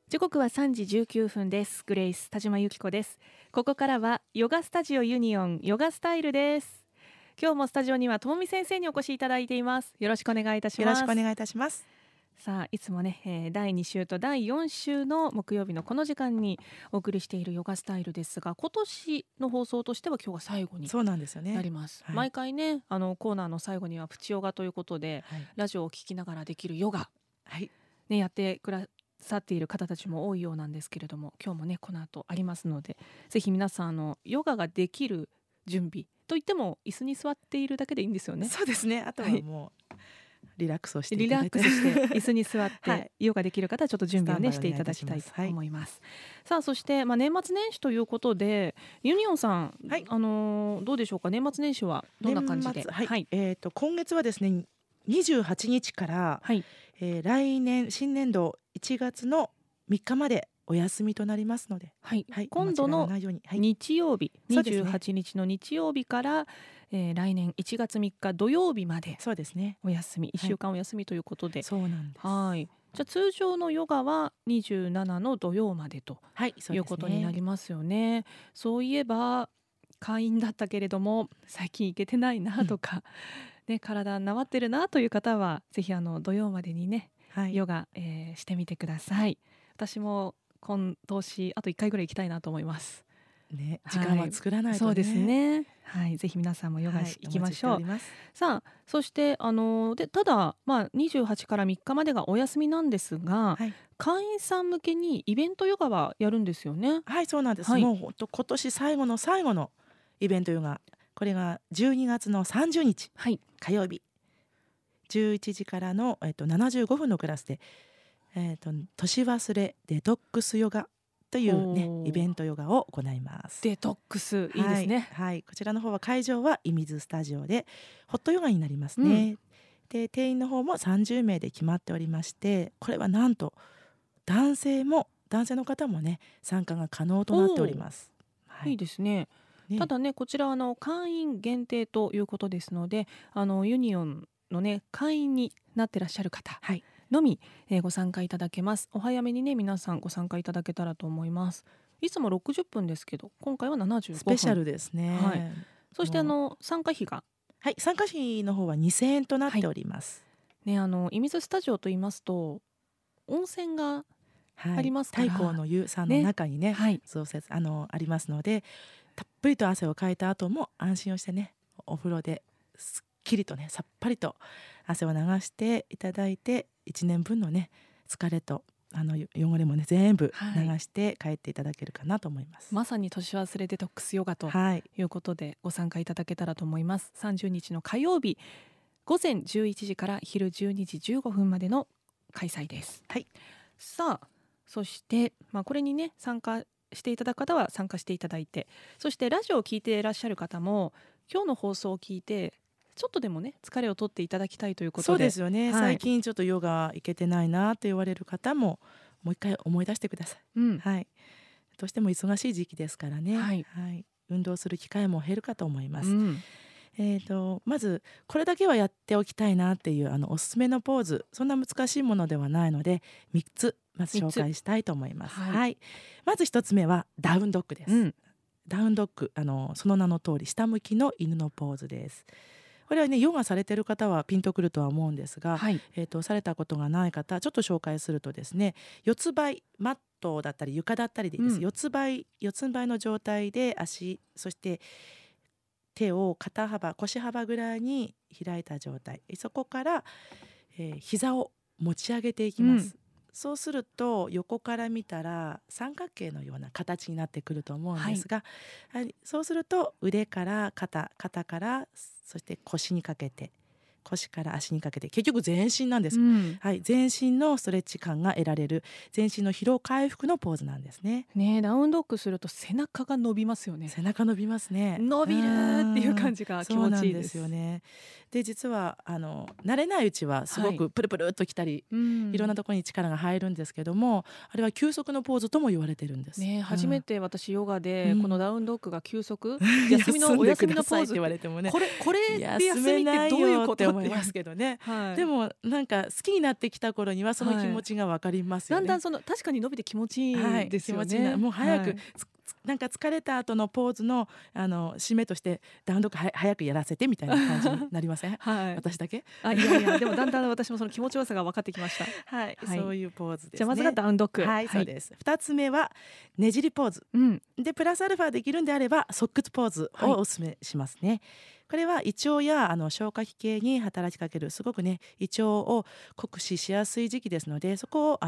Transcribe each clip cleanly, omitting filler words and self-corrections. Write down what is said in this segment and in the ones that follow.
時刻は3時19分です。グレイス田島由紀子です。ここからはヨガスタジオユニオンヨガスタイルです。今日もスタジオにはともみ先生にお越しいただいています。よろしくお願いいたします。 よろしくお願いいたします。 さあいつもね、第2週と第4週の木曜日のこの時間にお送りしているヨガスタイルですが、今年の放送としては今日が最後にそうなんですよね。 なります。 はい、 毎回ねコーナーの最後にはプチヨガということで、 はい、 ラジオを聞きながらできるヨガ、 はいね、やってくださっている方たちも多いようなんですけれども、今日もねこの後ありますので、ぜひ皆さんヨガができる準備といっても椅子に座っているだけでいいんですよね。 そうですね。あとはもう、リラックスをしていリただいて、 ラックスして椅子に座っはてい、 ヨガできる方はちょっと準備をねしていただきたいとはい思います。さあそして、年末年始ということでユニオンさん、 はい、 どうでしょうか。年末年始はどんな感じで。 はいはい、 今月はですね28日から、 はい、 来年新年度1月の3日までお休みとなりますので、 はいはい、 今度のお間違いないように、はい、 日曜日、 そうですね 28日の日曜日から、来年1月3日土曜日までそうですね、 お休み、1週間お休みということで、 そうなんです。 はい、じゃあ通常のヨガは27の土曜までとはい、そうですね、 いうことになりますよね。そういえば会員だったけれども最近行けてないなとか、ね、体治ってるなという方はぜひ土曜までにね、 はい、 ヨガ、してみてください。私も今年あと1回ぐらい行きたいなと思いますね、時間は作らないとね、 そうですね、はい、ぜひ皆さんもヨガし、行きましょう。さあそしてでただ、28から3日までがお休みなんですが、 はい、 会員さん向けにイベントヨガはやるんですよね。 はい、そうなんです、 はい、 もう本当今年最後の最後のイベントヨガ、これが12月の30日、 はい、 火曜日11時からの、75分のクラスで、年忘れデトックスヨガというねイベントヨガを行います。 デトックスいいですね。 はい、はい、こちらの方は会場は射水スタジオでホットヨガになりますね、で定員の方も30名で決まっておりまして、これはなんと男性の方もね参加が可能となっております。 いいですね。ただねこちらは会員限定ということですので、ユニオンのね会員になってらっしゃる方のみ、ご参加いただけます。お早めにね皆さんご参加いただけたらと思います。いつも60分ですけど今回は75分スペシャルですね、 はい、そして参加費が、 はい、参加費の方は2000円となっております、 はい、ね、射水スタジオと言いますと温泉がありますから、 太閤の湯さんの中にね、 はい、 ありますので、たっぷりと汗をかいた後も安心をしてねお風呂ですっきりとねさっぱりと汗を流していただいて、1年分のね疲れと汚れもね全部流して帰っていただけるかなと思います、 まさに年忘れデトックスヨガということでご参加いただけたらと思います。30日の火曜日午前11時から昼12時15分までの開催です、 はい、 さあそして、これにね参加していただく方は参加していただいて、そしてラジオを聞いていらっしゃる方も今日の放送を聞いてちょっとでもね疲れを取っていただきたいということで、 そうですよね、 はい、 最近ちょっとヨガ行けてないなと言われる方ももう一回思い出してください、はい、どうしても忙しい時期ですからね、 はいはい、運動する機会も減るかと思います、まずこれだけはやっておきたいなっていうおすすめのポーズ、そんな難しいものではないので3つまず紹介したいと思います、 はいはい、まず1つ目はダウンドッグです、ダウンドッグ、その名の通り下向きの犬のポーズです。これはねヨガされてる方はピンとくるとは思うんですが、 はい、 されたことがない方ちょっと紹介するとですね、四つ倍マットだったり床だったりでいいです、四つ倍の状態で足そして手を肩幅腰幅ぐらいに開いた状態、そこから、膝を持ち上げていきます、そうすると横から見たら三角形のような形になってくると思うんですが、はい、そうすると腕から肩からそして腰にかけて、腰から足にかけて結局全身なんです、はい、全身のストレッチ感が得られる全身の疲労回復のポーズなんですね。 ダウンドッグすると背中が伸びますよね。 背中伸びますね。 伸びるっていう感じが気持ちいいです。 そうなんですよね。で実は慣れないうちはすごくプルプルっときたり、いろんなところに力が入るんですけども、あれは休息のポーズとも言われてるんです、 初めて私ヨガでこのダウンドッグが休息、お休みのポーズって言われてもね、これで休みってどういうことっ思いますけどね、 はい、 でもなんか好きになってきた頃にはその気持ちが分かりますよね、 だんだん確かに伸びて気持ちいいですよね、 気持ちいいな、もう早く、なんか疲れた後のポーズの締めとしてダウンドッグ早くやらせてみたいな感じになりませんはい、 私だけいやでもだんだん私もその気持ちよさが分かってきましたはい、そういうポーズですね。 じゃあまずがダウンドッグ、 はい、そうです。2つ目はねじりポーズ、でプラスアルファできるんであれば側屈ポーズをお勧めしますね、これは胃腸や消化器系に働きかける、すごくね胃腸を酷使しやすい時期ですので、そこを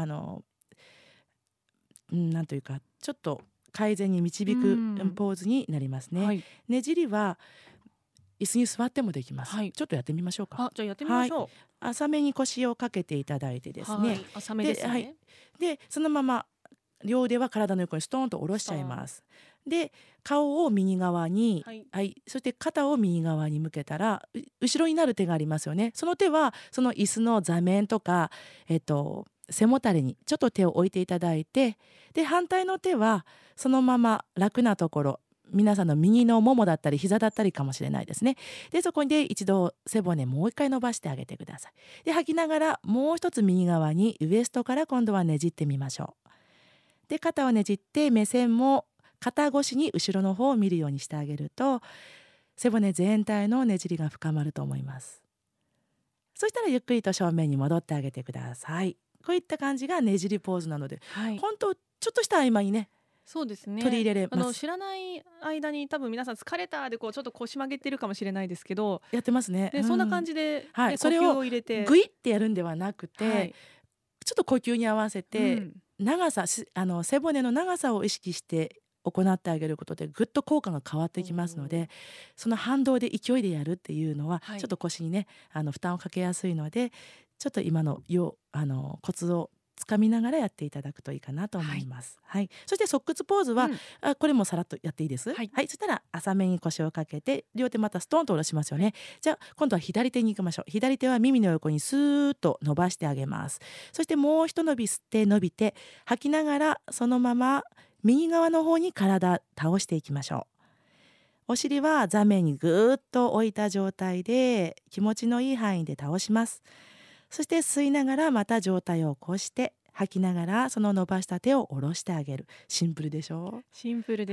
なんというかちょっと改善に導くポーズになりますね、ねじりは椅子に座ってもできます、ちょっとやってみましょうか。 じゃあやってみましょう、 浅めに腰をかけていただいてですね、 浅めですね。 でそのまま両腕は体の横にストーンと下ろしちゃいます。で顔を右側に、そして肩を右側に向けたら後ろになる手がありますよね。その手はその椅子の座面とか、背もたれにちょっと手を置いていただいて、で反対の手はそのまま楽なところ、皆さんの右のももだったり膝だったりかもしれないですね。でそこで一度背骨もう一回伸ばしてあげてください。で吐きながらもう一つ右側にウエストから今度はねじってみましょう。で肩をねじって目線も肩越しに後ろの方を見るようにしてあげると、背骨全体のねじりが深まると思います。そしたらゆっくりと正面に戻ってあげてください。こういった感じがねじりポーズなので、本当ちょっとした合間にね、 そうですね、 取り入れれます。 知らない間に多分皆さん疲れたでちょっと腰曲げてるかもしれないですけど、 やってますね。 そんな感じで、 それをグイってやるんではなくて、ちょっと呼吸に合わせて、長さ背骨の長さを意識して行ってあげることでぐっと効果が変わってきますので、その反動で勢いでやるっていうのはちょっと腰にね負担をかけやすいので、ちょっと今のコツをつかみながらやっていただくといいかなと思います。そして側屈ポーズは、これもさらっとやっていいです。そしたら浅めに腰をかけて両手またストーンと下ろしますよね。じゃあ今度は左手に行きましょう。左手は耳の横にスーッと伸ばしてあげます。そしてもう一伸び吸って伸びて吐きながらそのまま右側の方に体倒していきましょう。お尻は座面にぐーっと置いた状態で気持ちのいい範囲で倒します。そして吸いながらまた上体を起こして吐きながらその伸ばした手を下ろしてあげる。シンプルでしょう。 シンプルです、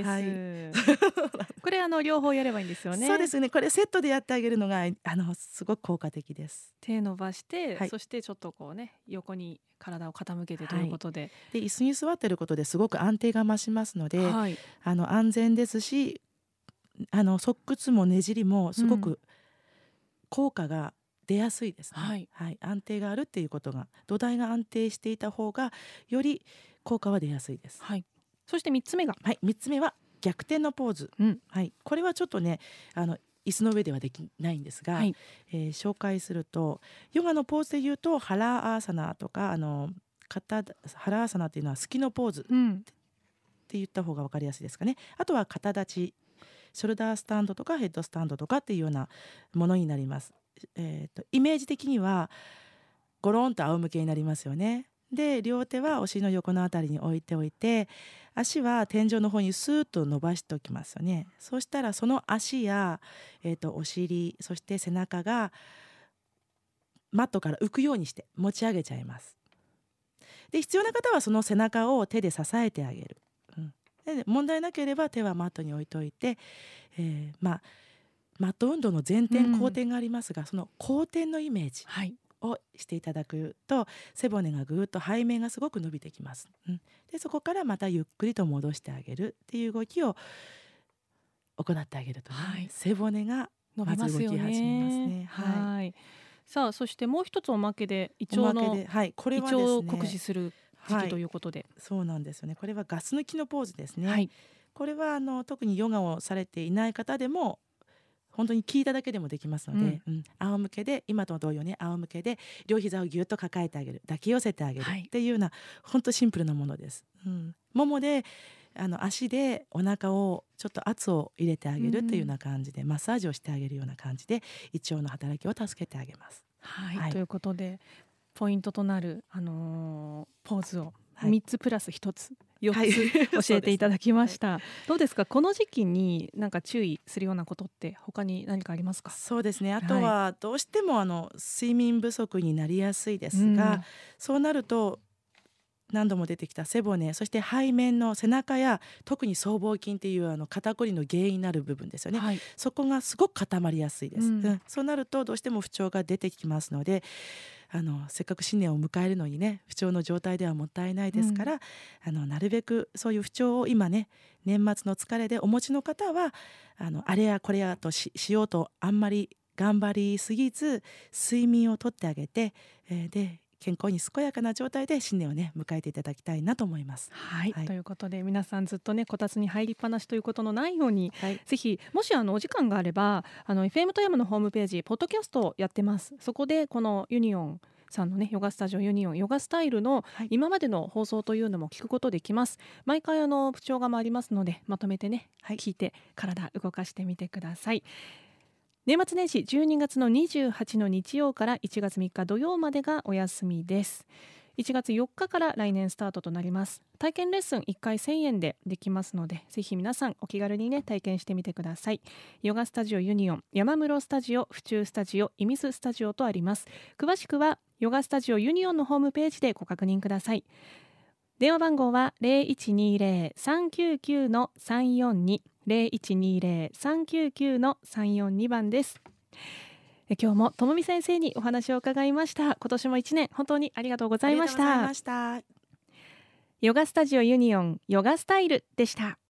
これ両方やればいいんですよね。 そうですね、これセットでやってあげるのがすごく効果的です。 手伸ばして、そしてちょっと横に体を傾けてということで、 で椅子に座ってることですごく安定が増しますので、安全ですし側屈もねじりもすごく効果が出やすいですね。安定があるっていうことが、土台が安定していた方がより効果は出やすいです。 そして3つ目が、 3つ目は逆転のポーズ、これはちょっとね椅子の上ではできないんですが、紹介するとヨガのポーズでいうとハラアーサナとかハラアーサナっていうのは好きのポーズって言った方が分かりやすいですかね。あとは肩立ち、ショルダースタンドとかヘッドスタンドとかっていうようなものになります。イメージ的にはゴロンと仰向けになりますよね。で両手はお尻の横のあたりに置いておいて、足は天井の方にスーッと伸ばしておきますよね。そうしたらその足や、お尻、そして背中がマットから浮くようにして持ち上げちゃいます。で必要な方はその背中を手で支えてあげる、で問題なければ手はマットに置いといて、マット運動の前転後転がありますが、その後転のイメージをしていただくと背骨がぐーっと背面がすごく伸びてきます、でそこからまたゆっくりと戻してあげるっていう動きを行ってあげると、背骨がまず動き始めますね。 さあそしてもう一つおまけで胃腸これはですね、 を酷使する時期ということで、 そうなんですよね。これはガス抜きのポーズですね。これは特にヨガをされていない方でも本当に聞いただけでもできますので、仰向けで今と同様ね、仰向けで両膝をぎゅっと抱えてあげる、抱き寄せてあげるっていうような、本当シンプルなものです。ももで足でお腹をちょっと圧を入れてあげるっていうような感じで、マッサージをしてあげるような感じで胃腸の働きを助けてあげます。 ということでポイントとなる、ポーズを3つプラス1つ 4つ教えていただきました、はい、どうですか、この時期になんか注意するようなことって他に何かありますか？ そうですね、あとはどうしても睡眠不足になりやすいですが、そうなると何度も出てきた背骨、そして背面の背中や特に僧帽筋っていう肩こりの原因になる部分ですよね、はい、そこがすごく固まりやすいです、そうなるとどうしても不調が出てきますので、せっかく新年を迎えるのにね、不調の状態ではもったいないですから、なるべくそういう不調を今ね、年末の疲れでお持ちの方はあれやこれやと しようとあんまり頑張りすぎず、睡眠をとってあげて、で健康に健やかな状態で新年をね迎えていただきたいなと思います。 はい、ということで皆さんずっとねこたつに入りっぱなしということのないように、ぜひもしお時間があればFM 富山のホームページポッドキャストをやってます。そこでこのユニオンさんのねヨガスタジオユニオンヨガスタイルの今までの放送というのも聞くことできます。毎回不調がありますのでまとめてね、聞いて体動かしてみてください。年末年始12月の28の日曜から1月3日土曜までがお休みです。1月4日から来年スタートとなります。体験レッスン1回1000円でできますので、ぜひ皆さんお気軽にね体験してみてください。ヨガスタジオユニオン、山室スタジオ、府中スタジオ、イミススタジオとあります。詳しくはヨガスタジオユニオンのホームページでご確認ください。電話番号は 0120-399-342 0120-399-342 番です。今日もともみ先生にお話を伺いました。今年も1年本当にありがとうございました。ヨガスタジオユニオンヨガスタイルでした。